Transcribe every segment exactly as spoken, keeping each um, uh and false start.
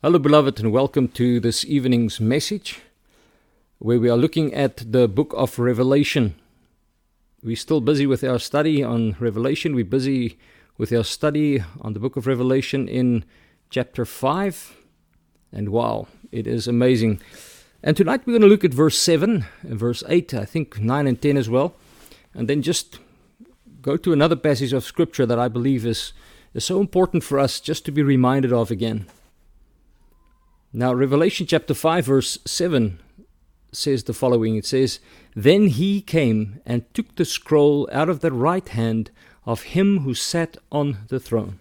Hello, beloved, and welcome to this evening's message, where we are looking at the book of Revelation. We're still busy with our study on Revelation. We're busy with our study on the book of Revelation in chapter five. And wow, it is amazing. And tonight we're going to look at verse seven, and verse eight, I think nine and ten as well. And then just go to another passage of Scripture that I believe is, is so important for us just to be reminded of again. Now, Revelation chapter five, verse seven says the following. It says, "Then he came and took the scroll out of the right hand of him who sat on the throne."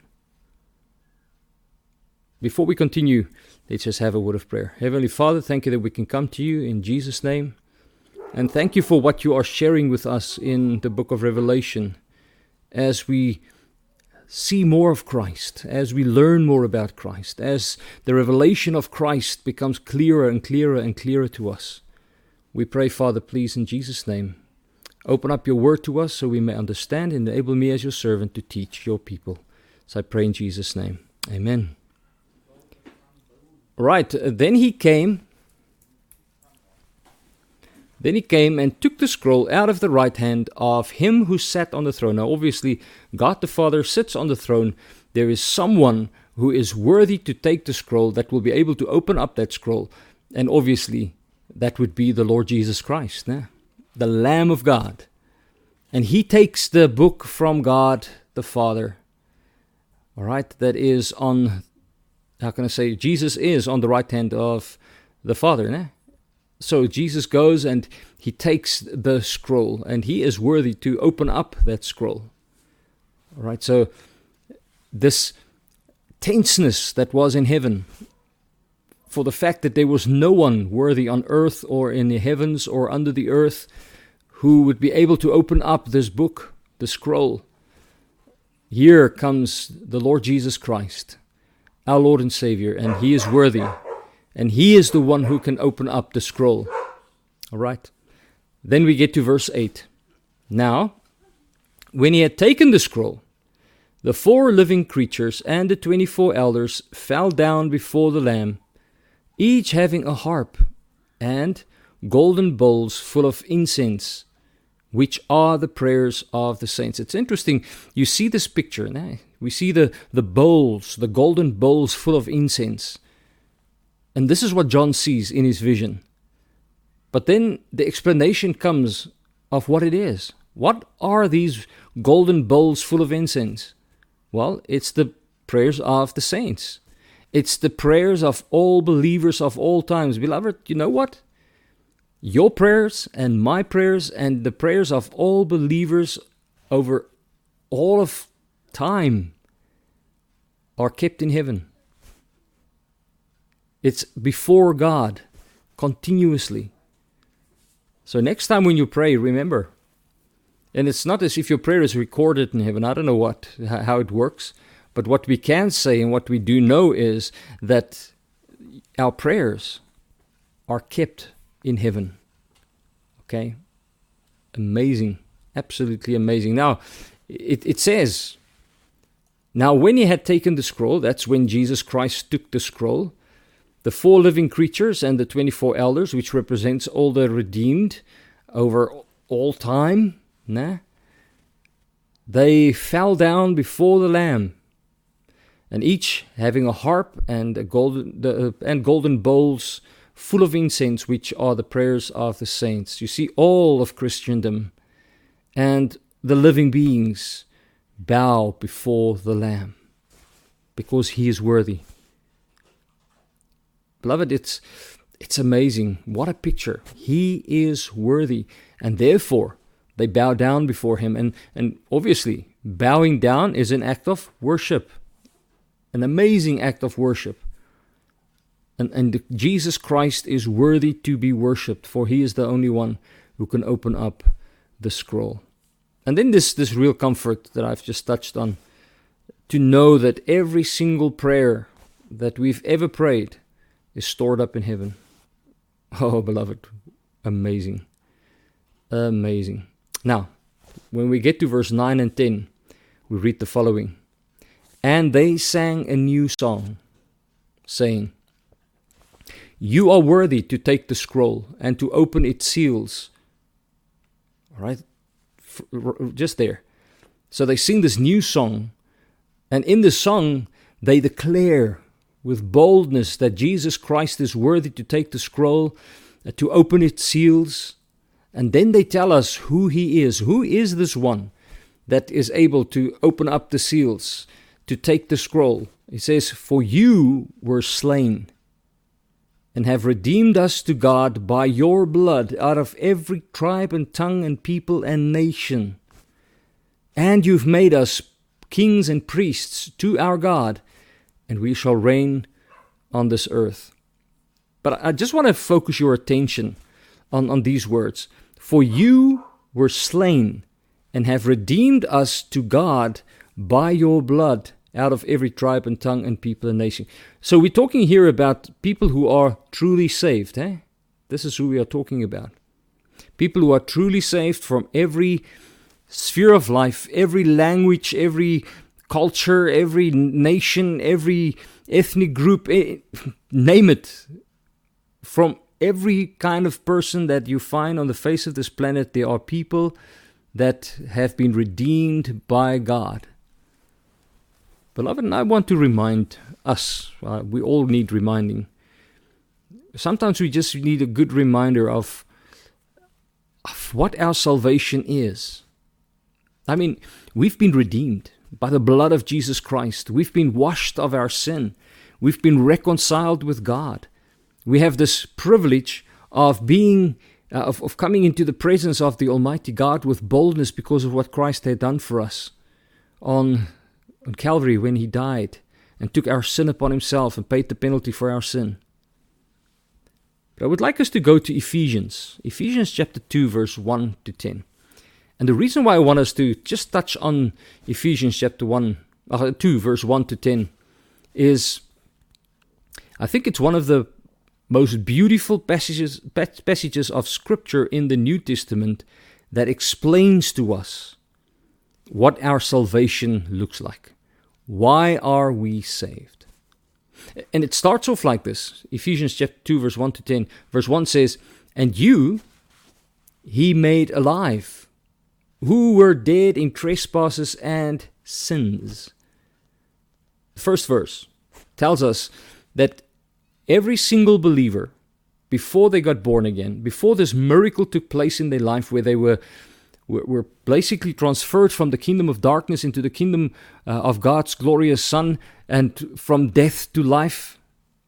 Before we continue, let's just have a word of prayer. Heavenly Father, thank you that we can come to you in Jesus' name. And thank you for what you are sharing with us in the book of Revelation as we see more of Christ, as we learn more about Christ, as the revelation of Christ becomes clearer and clearer and clearer to us. We pray, Father, please, in Jesus' name, open up your word to us so we may understand and enable me as your servant to teach your people. So I pray in Jesus' name. Amen. Right, then he came, then he came and took the scroll out of the right hand of him who sat on the throne. Now, obviously, God the Father sits on the throne. There is someone who is worthy to take the scroll that will be able to open up that scroll. And obviously, that would be the Lord Jesus Christ, né? The Lamb of God. And he takes the book from God the Father. All right, that is on, how can I say, Jesus is on the right hand of the Father, né? So Jesus goes and he takes the scroll, and he is worthy to open up that scroll. All right, so this tenseness that was in heaven, for the fact that there was no one worthy on earth or in the heavens or under the earth who would be able to open up this book, the scroll. Here comes the Lord Jesus Christ, our Lord and Savior, and he is worthy. And he is the one who can open up the scroll. All right. Then we get to verse eight. "Now, when he had taken the scroll, the four living creatures and the twenty-four elders fell down before the Lamb, each having a harp and golden bowls full of incense, which are the prayers of the saints." It's interesting. You see this picture. Nah? We see the, the bowls, the golden bowls full of incense. And this is what John sees in his vision. But then the explanation comes of what it is. What are these golden bowls full of incense? Well, it's the prayers of the saints. It's the prayers of all believers of all times. Beloved, you know what? Your prayers and my prayers and the prayers of all believers over all of time are kept in heaven. It's before God, continuously. So next time when you pray, remember. And it's not as if your prayer is recorded in heaven. I don't know what how it works. But what we can say and what we do know is that our prayers are kept in heaven. Okay? Amazing. Absolutely amazing. Now, it, it says, "Now when he had taken the scroll," that's when Jesus Christ took the scroll, "the four living creatures and the twenty-four elders," which represents all the redeemed over all time, nah? "They fell down before the Lamb, and each having a harp and a golden the, uh, and golden bowls full of incense, which are the prayers of the saints." You see, all of Christendom and the living beings bow before the Lamb because he is worthy. Beloved, it's it's amazing. What a picture. He is worthy. And therefore, they bow down before him. And, and obviously, bowing down is an act of worship. An amazing act of worship. And, and Jesus Christ is worthy to be worshipped, for he is the only one who can open up the scroll. And then this, this real comfort that I've just touched on, to know that every single prayer that we've ever prayed is stored up in heaven. Oh, beloved, amazing. Amazing. Now, when we get to verse nine and ten, we read the following. "And they sang a new song, saying, You are worthy to take the scroll and to open its seals. All right? Just there. So they sing this new song. And in the song, they declare with boldness that Jesus Christ is worthy to take the scroll, uh, to open its seals. And then they tell us who he is. Who is this one that is able to open up the seals, to take the scroll? He says, "For you were slain and have redeemed us to God by your blood out of every tribe and tongue and people and nation. And you've made us kings and priests to our God, and we shall reign on this earth." But I just want to focus your attention on, on these words. For you were slain and have redeemed us to God by your blood out of every tribe and tongue and people and nation. So we're talking here about people who are truly saved. Eh? This is who we are talking about. People who are truly saved from every sphere of life, every language, every culture, every nation, every ethnic group, name it. From every kind of person that you find on the face of this planet, there are people that have been redeemed by God. Beloved, and I want to remind us, uh, we all need reminding. Sometimes we just need a good reminder of, of what our salvation is. I mean, we've been redeemed by the blood of Jesus Christ. We've been washed of our sin. We've been reconciled with God. We have this privilege of being, uh, of, of coming into the presence of the Almighty God with boldness because of what Christ had done for us on, on Calvary when he died and took our sin upon himself and paid the penalty for our sin. But I would like us to go to Ephesians, Ephesians chapter two, verse one to ten. And the reason why I want us to just touch on Ephesians chapter one, uh, two, verse one to ten, is I think it's one of the most beautiful passages, passages of Scripture in the New Testament that explains to us what our salvation looks like. Why are we saved? And it starts off like this. Ephesians chapter two, verse one to ten. Verse one says, "And you he made alive, who were dead in trespasses and sins." The first verse tells us that every single believer, before they got born again, before this miracle took place in their life where they were, were, were basically transferred from the kingdom of darkness into the kingdom uh, of God's glorious Son, and from death to life,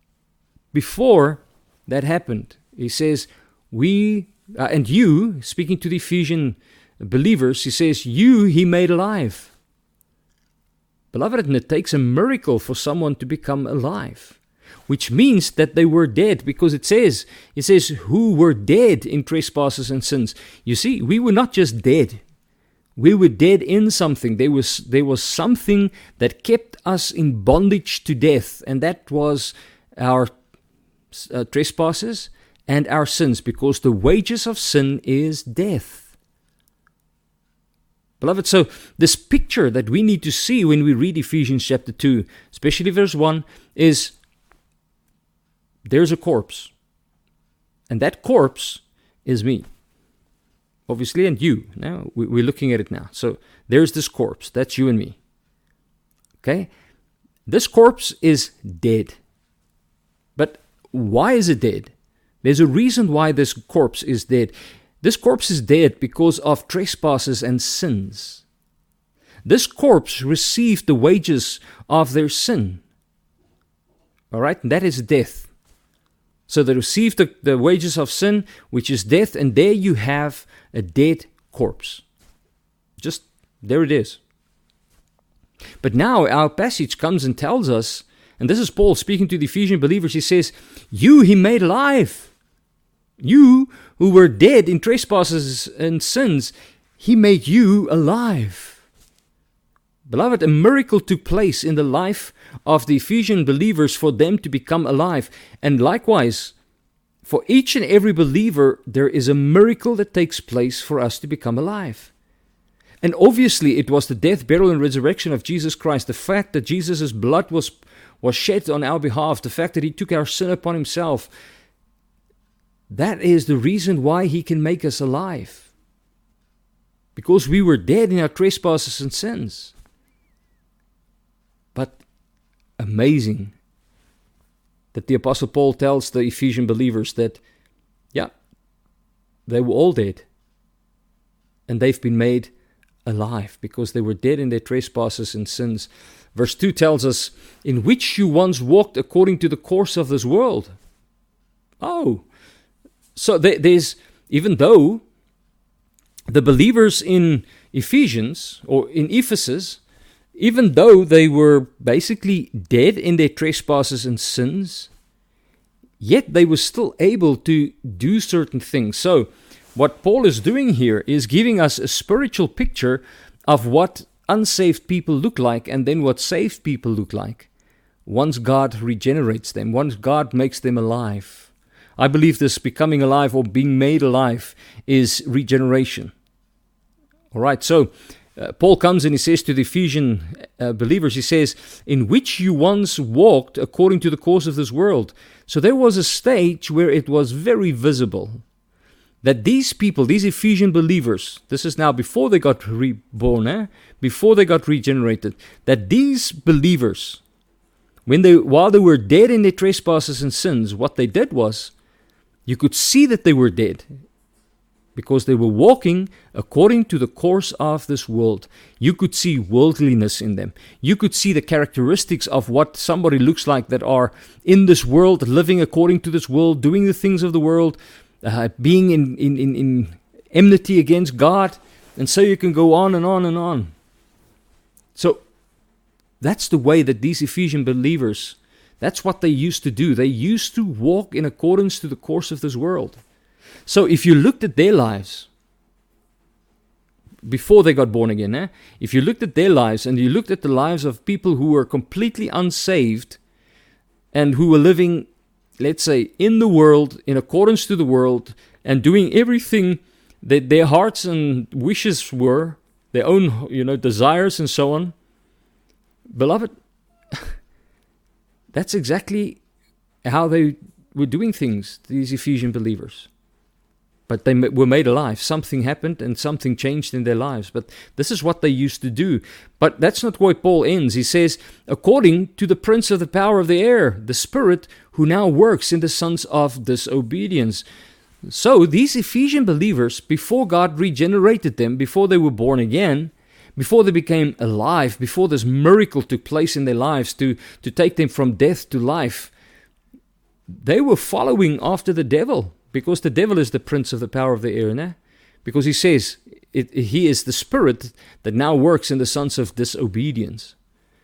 before that happened, he says, we, uh, and you, speaking to the Ephesian believers, he says, you he made alive. Beloved, and it takes a miracle for someone to become alive, which means that they were dead, because it says, it says, who were dead in trespasses and sins. You see, we were not just dead. We were dead in something. There was, there was something that kept us in bondage to death, and that was our uh, trespasses and our sins, because the wages of sin is death. Beloved, so this picture that we need to see when we read Ephesians chapter two, especially verse one, is there's a corpse. And that corpse is me. Obviously, and you. Now, we're looking at it now. So there's this corpse. That's you and me. Okay? This corpse is dead. But why is it dead? There's a reason why this corpse is dead. This corpse is dead because of trespasses and sins. This corpse received the wages of their sin. All right? And that is death. So they received the, the wages of sin, which is death, and there you have a dead corpse. Just, there it is. But now our passage comes and tells us, and this is Paul speaking to the Ephesian believers, he says, you he made alive. You who were dead in trespasses and sins, he made you alive. Beloved, a miracle took place in the life of the Ephesian believers for them to become alive. And likewise, for each and every believer, there is a miracle that takes place for us to become alive. And obviously, it was the death, burial, and resurrection of Jesus Christ. The fact that Jesus' blood was, was shed on our behalf. The fact that he took our sin upon himself. that is the reason why He can make us alive. Because we were dead in our trespasses and sins. But amazing that the Apostle Paul tells the Ephesian believers that, yeah, they were all dead. And they've been made alive because they were dead in their trespasses and sins. Verse two tells us, in which you once walked according to the course of this world. Oh, so there, there's, even though the believers in Ephesians, or in Ephesus, even though they were basically dead in their trespasses and sins, yet they were still able to do certain things. So, what Paul is doing here is giving us a spiritual picture of what unsaved people look like and then what saved people look like once God regenerates them, once God makes them alive. I believe this becoming alive or being made alive is regeneration. All right, so uh, Paul comes and he says to the Ephesian uh, believers, he says, in which you once walked according to the course of this world. So there was a stage where it was very visible that these people, these Ephesian believers, this is now before they got reborn, eh? before they got regenerated, that these believers, when they, while they were dead in their trespasses and sins, what they did was, you could see that they were dead because they were walking according to the course of this world. You could see worldliness in them. You could see the characteristics of what somebody looks like that are in this world, living according to this world, doing the things of the world, Uh, being in, in, in, in enmity against God, and so you can go on and on and on. So that's the way that these Ephesian believers, that's what they used to do. They used to walk in accordance to the course of this world. So if you looked at their lives before they got born again, eh? if you looked at their lives and you looked at the lives of people who were completely unsaved and who were living, let's say, in the world, in accordance to the world, and doing everything that their hearts and wishes were, their own, you know, desires and so on. Beloved, that's exactly how they were doing things, these Ephesian believers. But they were made alive. Something happened and something changed in their lives. But this is what they used to do. But that's not where Paul ends. He says, according to the prince of the power of the air, the spirit who now works in the sons of disobedience. So these Ephesian believers, before God regenerated them, before they were born again, before they became alive, before this miracle took place in their lives to, to take them from death to life, they were following after the devil. Because the devil is the prince of the power of the air, né? Because he says it, he is the spirit that now works in the sons of disobedience.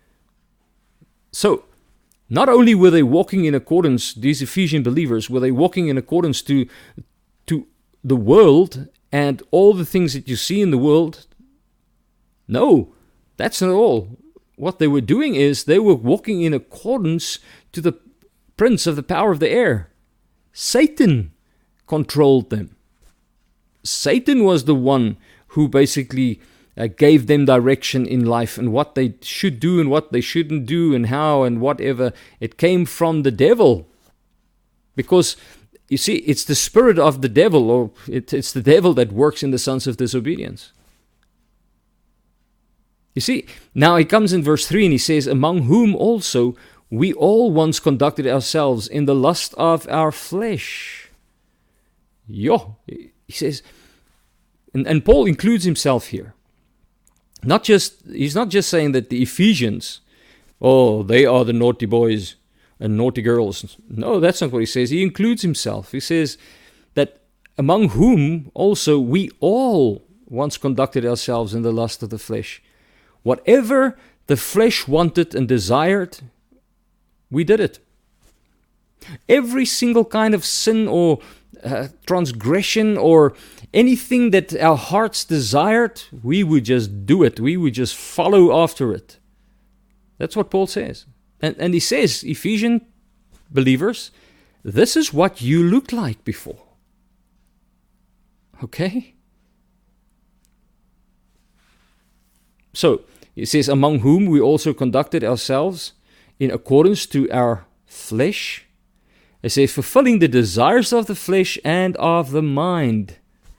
So, not only were they walking in accordance, these Ephesian believers, were they walking in accordance to, to the world and all the things that you see in the world? No, that's not all. What they were doing is they were walking in accordance to the prince of the power of the air. Satan controlled them. Satan was the one who basically uh, gave them direction in life and what they should do and what they shouldn't do and how and whatever. It came from the devil. Because, you see, it's the spirit of the devil, or it, it's the devil that works in the sons of disobedience. You see, now he comes in verse three and he says, among whom also we all once conducted ourselves in the lust of our flesh. Yo, he says, and, and Paul includes himself here. Not just, he's not just saying that the Ephesians, oh, they are the naughty boys and naughty girls. No, that's not what he says. He includes himself. He says that among whom also we all once conducted ourselves in the lust of the flesh. Whatever the flesh wanted and desired, we did it. Every single kind of sin or uh, transgression or anything that our hearts desired, we would just do it. We would just follow after it. That's what Paul says. And, and he says, Ephesian believers, this is what you looked like before. Okay? So, he says, among whom we also conducted ourselves in accordance to our flesh, It says, fulfilling the desires of the flesh and of the mind.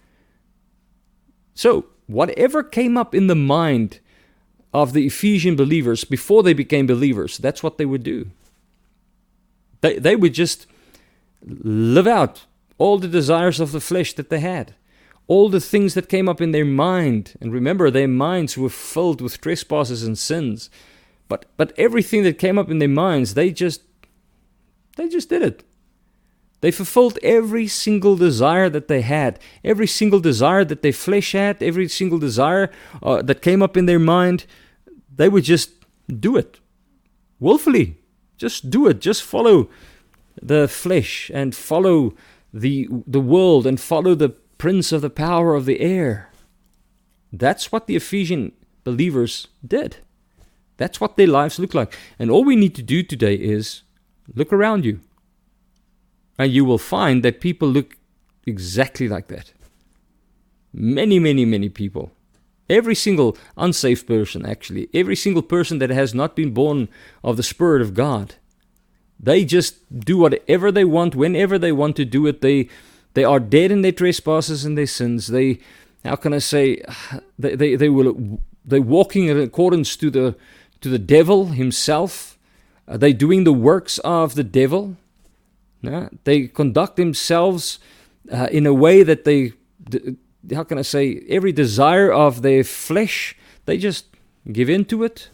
So, whatever came up in the mind of the Ephesian believers before they became believers, that's what they would do. They, they would just live out all the desires of the flesh that they had. All the things that came up in their mind. And remember, their minds were filled with trespasses and sins. But but everything that came up in their minds, they just they just did it. They fulfilled every single desire that they had. Every single desire that their flesh had. Every single desire uh, that came up in their mind. They would just do it. Willfully. Just do it. Just follow the flesh and follow the the world and follow the prince of the power of the air. That's what the Ephesian believers did. That's what their lives look like. And all we need to do today is look around you. And you will find that people look exactly like that. Many, many, many people. Every single unsaved person, actually. Every single person that has not been born of the Spirit of God. They just do whatever they want, whenever they want to do it. They they are dead in their trespasses and their sins. They, how can I say, they they, they will they're walking in accordance to the to the devil himself. Are they doing the works of the devil? No? They conduct themselves uh, in a way that they, how can I say, every desire of their flesh, they just give in to it.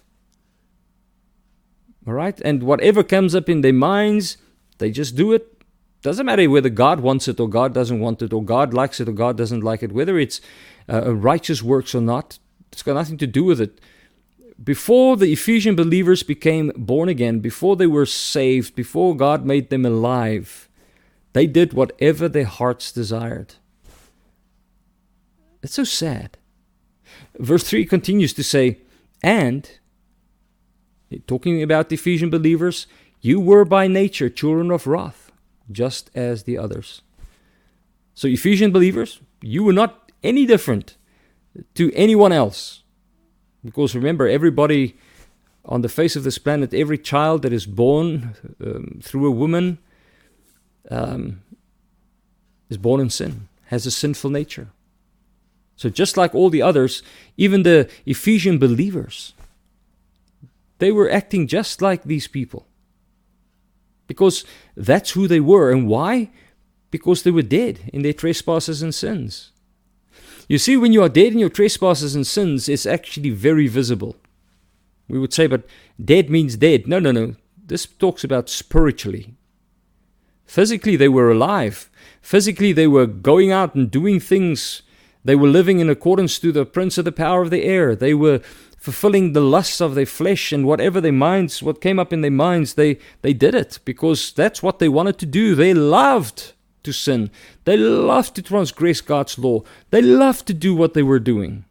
All right? And whatever comes up in their minds, they just do it. Doesn't matter whether God wants it or God doesn't want it, or God likes it or God doesn't like it, whether it's uh, righteous works or not. It's got nothing to do with it. Before the Ephesian believers became born again, before they were saved, before God made them alive, they did whatever their hearts desired. It's so sad. Verse three continues to say, and, talking about the Ephesian believers, you were by nature children of wrath, just as the others. So Ephesian believers, you were not any different to anyone else. Because remember, everybody on the face of this planet, every child that is born um, through a woman um, is born in sin, has a sinful nature. So just like all the others, even the Ephesian believers, they were acting just like these people. Because that's who they were. And why? Because they were dead in their trespasses and sins. You see, when you are dead in your trespasses and sins, it's actually very visible. We would say, but dead means dead. No, no, no. This talks about spiritually. Physically, they were alive. Physically, they were going out and doing things. They were living in accordance to the prince of the power of the air. They were fulfilling the lusts of their flesh, and whatever their minds, what came up in their minds, they, they did it because that's what they wanted to do. They loved to sin. They loved to transgress God's law. They loved to do what they were doing.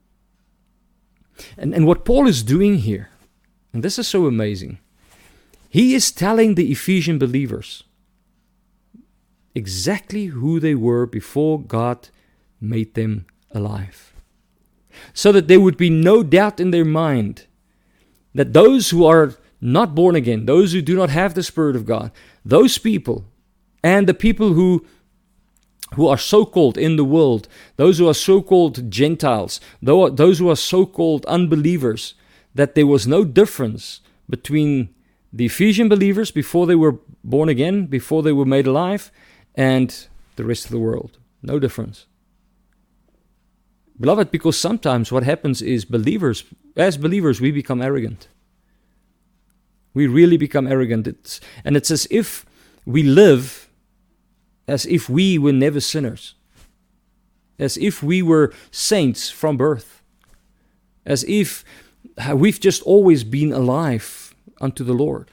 And, and what Paul is doing here, and this is so amazing, he is telling the Ephesian believers exactly who they were before God made them alive. So that there would be no doubt in their mind that those who are not born again, those who do not have the Spirit of God, those people, and the people who who are so-called in the world, those who are so-called Gentiles, those who are so-called unbelievers, that there was no difference between the Ephesian believers before they were born again, before they were made alive, and the rest of the world. No difference. Beloved, because sometimes what happens is believers, as believers, we become arrogant. We really become arrogant. It's, and it's as if we live as if we were never sinners. As if we were saints from birth. As if we've just always been alive unto the Lord.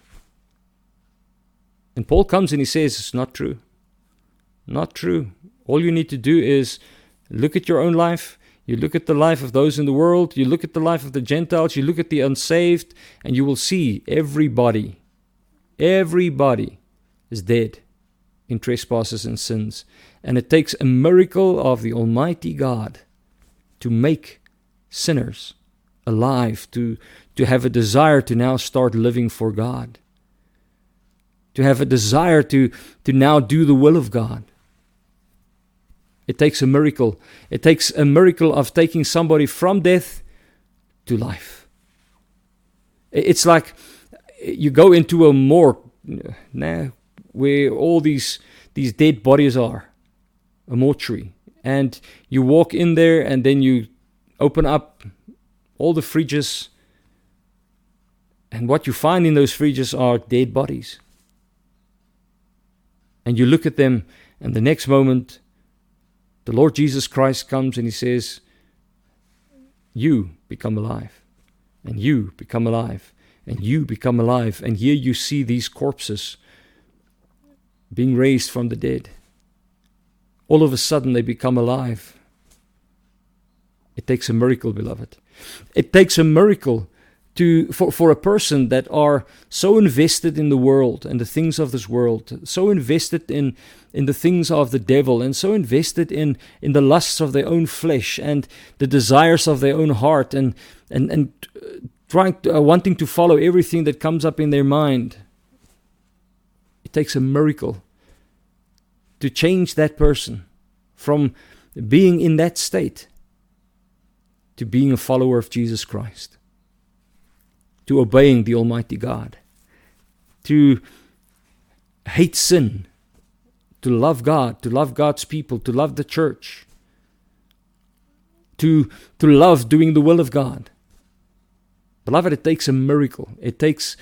And Paul comes and he says, it's not true. Not true. All you need to do is look at your own life. You look at the life of those in the world. You look at the life of the Gentiles. You look at the unsaved. And you will see everybody, everybody is dead in trespasses and sins. And it takes a miracle of the Almighty God to make sinners alive, to, to have a desire to now start living for God. to have a desire to, to now do the will of God. It takes a miracle. It takes a miracle of taking somebody from death to life. It's like you go into a morgue, nah, where all these these dead bodies are, a mortuary, and you walk in there, and then you open up all the fridges, and what you find in those fridges are dead bodies. And you look at them, and the next moment, the Lord Jesus Christ comes and He says, you become alive, and you become alive, and you become alive. And here you see these corpses being raised from the dead. All of a sudden they become alive. It takes a miracle, beloved. It takes a miracle to for, for a person that are so invested in the world and the things of this world, so invested in, in the things of the devil, and so invested in, in the lusts of their own flesh and the desires of their own heart, and and, and trying to, uh, wanting to follow everything that comes up in their mind. It takes a miracle to change that person from being in that state to being a follower of Jesus Christ, to obeying the Almighty God, to hate sin, to love God, to love God's people, to love the church, to, to love doing the will of God. Beloved, it takes a miracle. It takes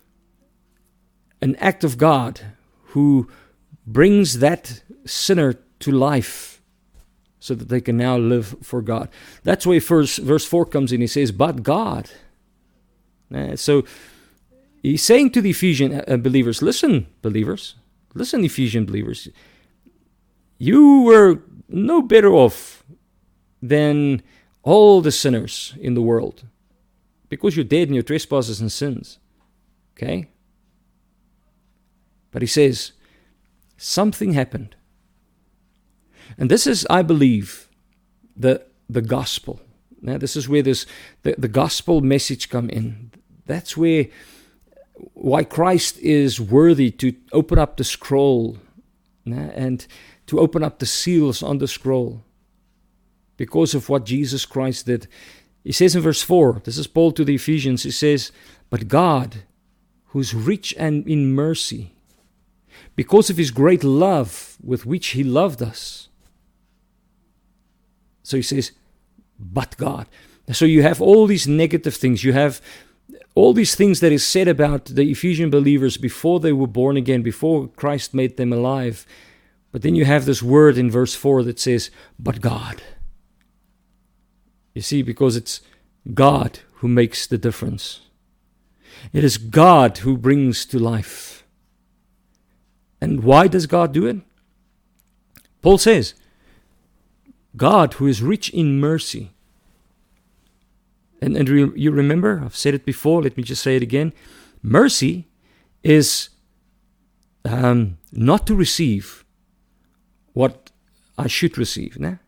an act of God who brings that sinner to life so that they can now live for God. That's where verse, verse four comes in. He says, but God. Uh, so he's saying to the Ephesian uh, believers, listen, believers, listen, Ephesian believers, you were no better off than all the sinners in the world because you're dead in your trespasses and sins. Okay? But he says, something happened. And this is, I believe, the the gospel. Now, this is where this the, the gospel message come in. That's where why Christ is worthy to open up the scroll, nah, and to open up the seals on the scroll, because of what Jesus Christ did. He says in verse four, this is Paul to the Ephesians, he says, but God, who's rich and in mercy, because of His great love with which He loved us. So he says, but God. So you have all these negative things. You have all these things that is said about the Ephesian believers before they were born again, before Christ made them alive. But then you have this word in verse four that says, but God. You see, because it's God who makes the difference. It is God who brings to life. And why does God do it? Paul says, God who is rich in mercy. And, and re, you remember, I've said it before, let me just say it again. Mercy is um, not to receive what I should receive. Nah?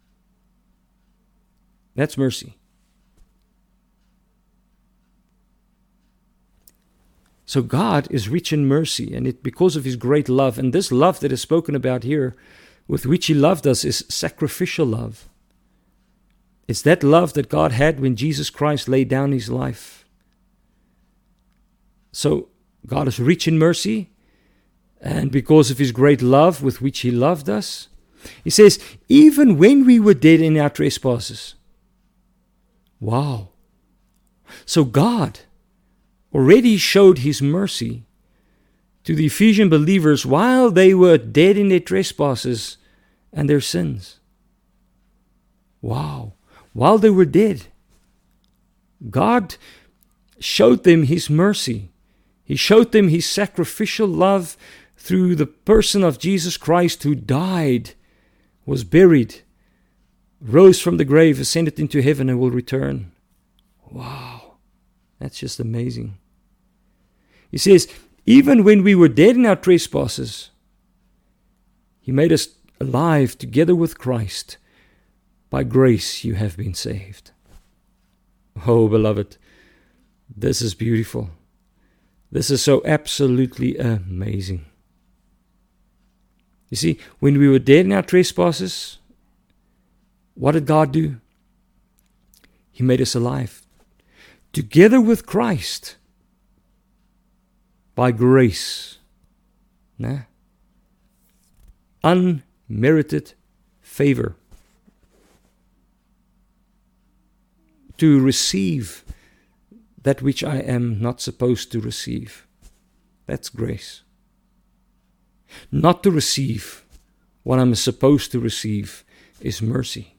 That's mercy. So God is rich in mercy, and it because of His great love. And this love that is spoken about here, with which He loved us, is sacrificial love. It's that love that God had when Jesus Christ laid down His life. So God is rich in mercy, and because of His great love with which He loved us, He says, even when we were dead in our trespasses. Wow. So God already showed His mercy to the Ephesian believers while they were dead in their trespasses and their sins. Wow. While they were dead, God showed them His mercy. He showed them His sacrificial love through the person of Jesus Christ, who died, was buried, rose from the grave, ascended into heaven, and will return. Wow. That's just amazing. He says, even when we were dead in our trespasses, He made us alive together with Christ. By grace you have been saved. Oh, beloved, this is beautiful. This is so absolutely amazing. You see, when we were dead in our trespasses, what did God do? He made us alive. Together with Christ. By grace. Nah. Unmerited favor. To receive that which I am not supposed to receive. That's grace. Not to receive what I'm supposed to receive is mercy.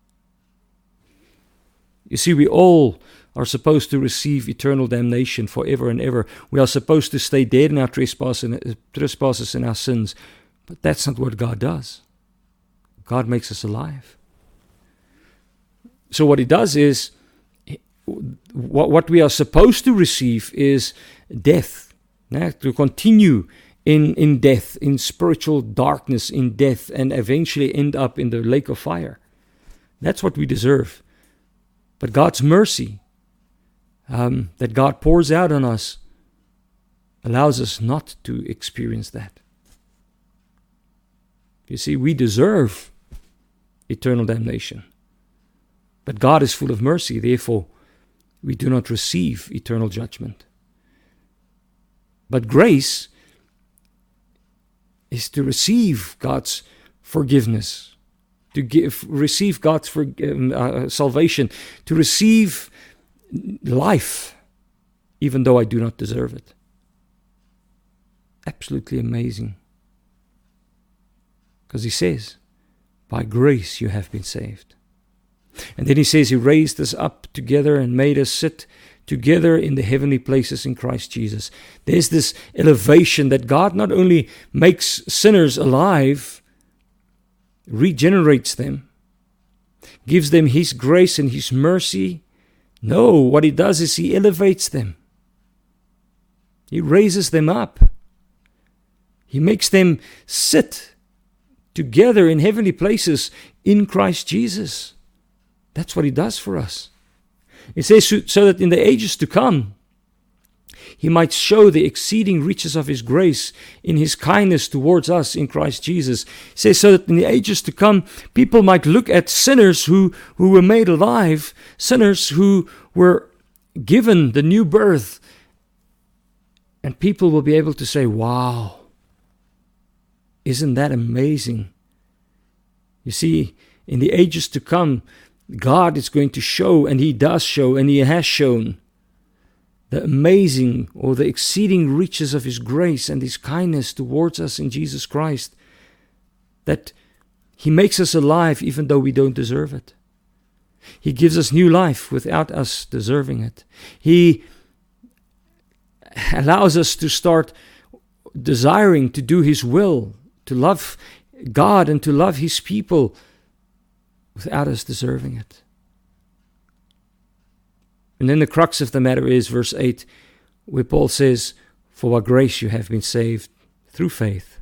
You see, we all are supposed to receive eternal damnation forever and ever. We are supposed to stay dead in our trespasses, trespasses and our sins. But that's not what God does. God makes us alive. So what He does is, what, what we are supposed to receive is death. Nah, to continue in, in death, in spiritual darkness, in death, and eventually end up in the lake of fire. That's what we deserve. But God's mercy um, that God pours out on us allows us not to experience that. You see, we deserve eternal damnation. But God is full of mercy, therefore we do not receive eternal judgment. But grace is to receive God's forgiveness, to give, receive God's for, um, uh, salvation, to receive life, even though I do not deserve it. Absolutely amazing. Because He says, by grace you have been saved. And then He says He raised us up together and made us sit together in the heavenly places in Christ Jesus. There's this elevation that God not only makes sinners alive, regenerates them, gives them His grace and His mercy. No, what He does is He elevates them. He raises them up. He makes them sit together in heavenly places in Christ Jesus. That's what He does for us. It says, so that in the ages to come, He might show the exceeding riches of His grace in His kindness towards us in Christ Jesus. It says, so that in the ages to come, people might look at sinners who, who were made alive, sinners who were given the new birth, and people will be able to say, wow, isn't that amazing? You see, in the ages to come, God is going to show, and He does show, and He has shown the amazing or the exceeding riches of His grace and His kindness towards us in Jesus Christ, that He makes us alive even though we don't deserve it. He gives us new life without us deserving it. He allows us to start desiring to do His will, to love God and to love His people without us deserving it. And then the crux of the matter is verse eight, where Paul says, for by grace you have been saved through faith.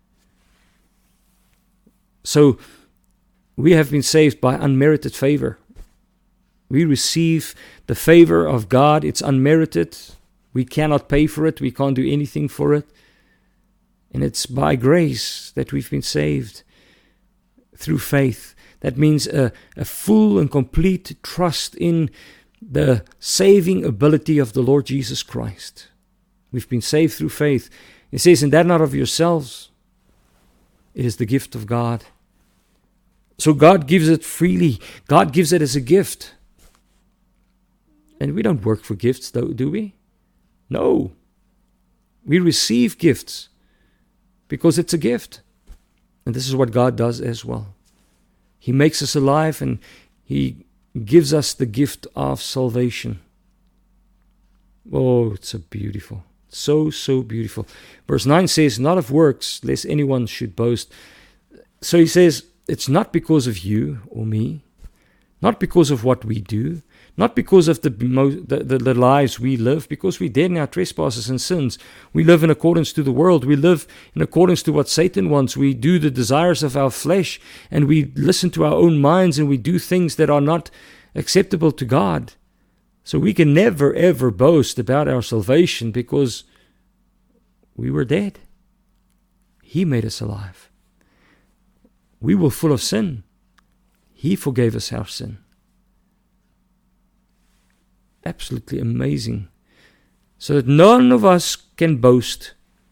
So we have been saved by unmerited favor. We receive the favor of God. It's unmerited. We cannot pay for it. We can't do anything for it. And it's by grace that we've been saved through faith. That means a, a full and complete trust in the saving ability of the Lord Jesus Christ. We've been saved through faith. It says, and that not of yourselves. It is the gift of God. So God gives it freely. God gives it as a gift. And we don't work for gifts, though, do we? No. We receive gifts because it's a gift. And this is what God does as well. He makes us alive and He gives us the gift of salvation. Oh, it's so beautiful. So, so beautiful. Verse nine says, not of works, lest anyone should boast. So he says, it's not because of you or me, not because of what we do, not because of the, the, the, the lives we live, because we're dead in our trespasses and sins. We live in accordance to the world. We live in accordance to what Satan wants. We do the desires of our flesh, and we listen to our own minds, and we do things that are not acceptable to God. So we can never, ever boast about our salvation, because We were dead. He made us alive. We were full of sin. He forgave us our sin. Absolutely amazing. So that none of us can boast.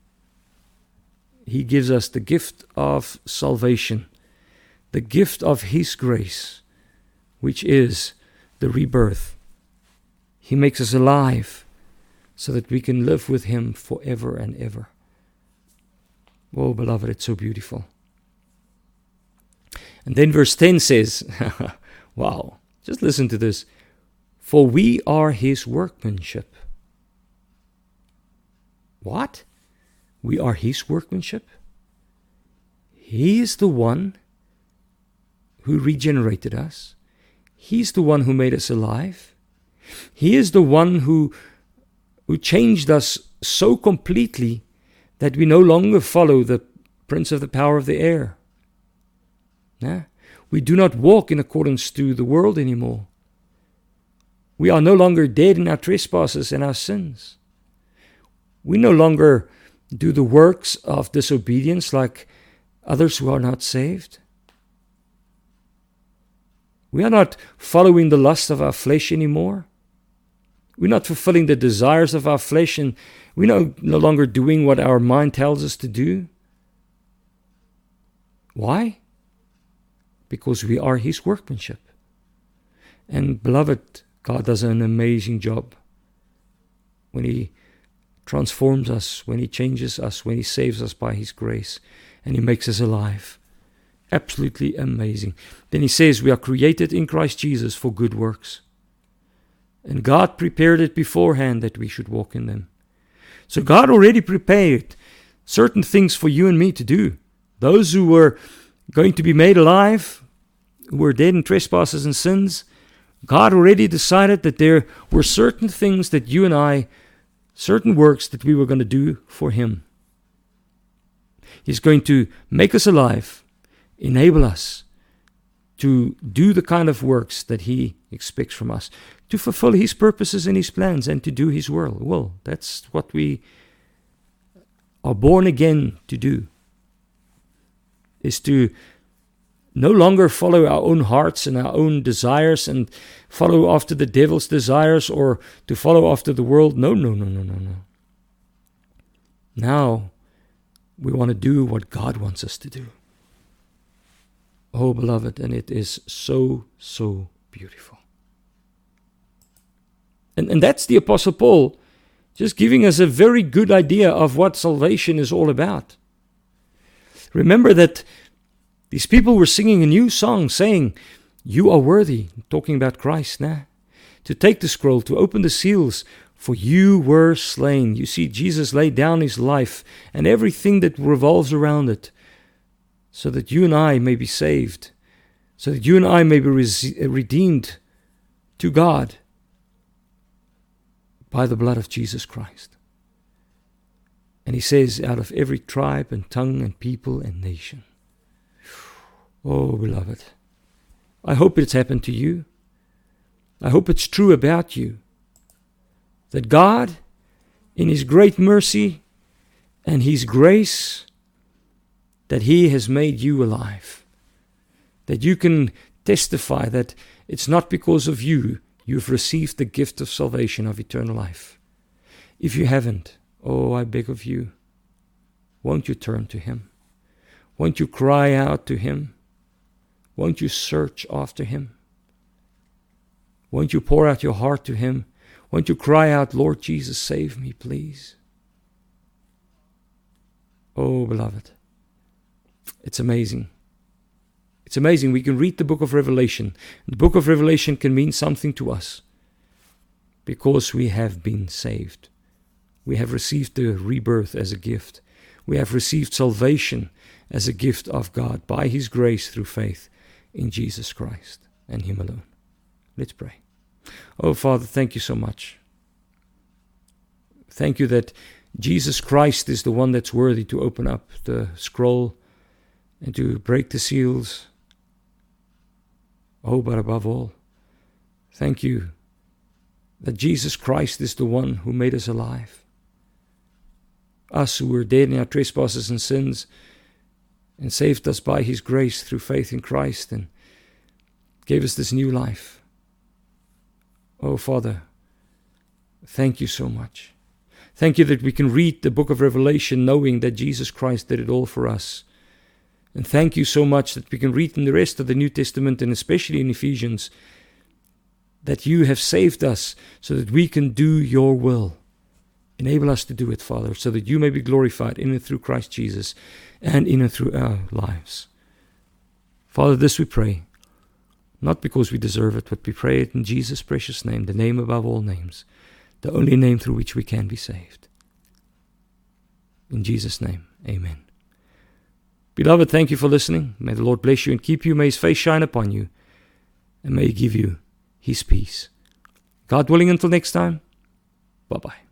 He gives us the gift of salvation, the gift of His grace, which is the rebirth. He makes us alive so that we can live with Him forever and ever. Oh, beloved, it's so beautiful. And then verse ten says, wow, just listen to this. For we are His workmanship. What? We are His workmanship? He is the one who regenerated us. He's the one who made us alive. He is the one who, who changed us so completely that we no longer follow the prince of the power of the air. Yeah? We do not walk in accordance to the world anymore. We are no longer dead in our trespasses and our sins. We no longer do the works of disobedience like others who are not saved. We are not following the lust of our flesh anymore. We're not fulfilling the desires of our flesh, and we're no, no longer doing what our mind tells us to do. Why? Because we are His workmanship. And beloved, God does an amazing job when He transforms us, when He changes us, when He saves us by His grace, and He makes us alive. Absolutely amazing. Then He says we are created in Christ Jesus for good works. And God prepared it beforehand that we should walk in them. So God already prepared certain things for you and me to do. Those who were going to be made alive, who were dead in trespasses and sins, God already decided that there were certain things that you and I, certain works that we were going to do for Him. He's going to make us alive, enable us to do the kind of works that He expects from us, to fulfill His purposes and His plans, and to do His will. Well, that's what we are born again to do, is to no longer follow our own hearts and our own desires and follow after the devil's desires or to follow after the world. No, no, no, no, no, no. Now we want to do what God wants us to do. Oh, beloved, and it is so, so beautiful. And, and that's the Apostle Paul just giving us a very good idea of what salvation is all about. Remember that these people were singing a new song saying, "You are worthy," talking about Christ now, "to take the scroll, to open the seals, for you were slain." You see, Jesus laid down His life and everything that revolves around it, so that you and I may be saved, so that you and I may be re- redeemed to God by the blood of Jesus Christ. And He says, out of every tribe and tongue and people and nation. Oh, beloved, I hope it's happened to you. I hope it's true about you, that God, in His great mercy and His grace, that He has made you alive, that you can testify that it's not because of you you've received the gift of salvation, of eternal life. If you haven't, oh, I beg of you, won't you turn to Him? Won't you cry out to Him? Won't you search after Him? Won't you pour out your heart to Him? Won't you cry out, "Lord Jesus, save me, please"? Oh, beloved, it's amazing. It's amazing. We can read the book of Revelation. The book of Revelation can mean something to us because we have been saved. We have received the rebirth as a gift. We have received salvation as a gift of God by His grace through faith in Jesus Christ and Him alone. Let's pray. Oh, Father, thank you so much. Thank you that Jesus Christ is the one that's worthy to open up the scroll and to break the seals. Oh, but above all, thank you that Jesus Christ is the one who made us alive. us who were dead in our trespasses and sins, and saved us by His grace through faith in Christ, and gave us this new life. Oh, Father, thank you so much. Thank you that we can read the book of Revelation knowing that Jesus Christ did it all for us. And thank you so much that we can read in the rest of the New Testament, and especially in Ephesians, that you have saved us so that we can do your will. Enable us to do it, Father, so that you may be glorified in and through Christ Jesus and in and through our lives. Father, this we pray, not because we deserve it, but we pray it in Jesus' precious name, the name above all names, the only name through which we can be saved. In Jesus' name, amen. Beloved, thank you for listening. May the Lord bless you and keep you. May His face shine upon you, and may He give you His peace. God willing, until next time, bye-bye.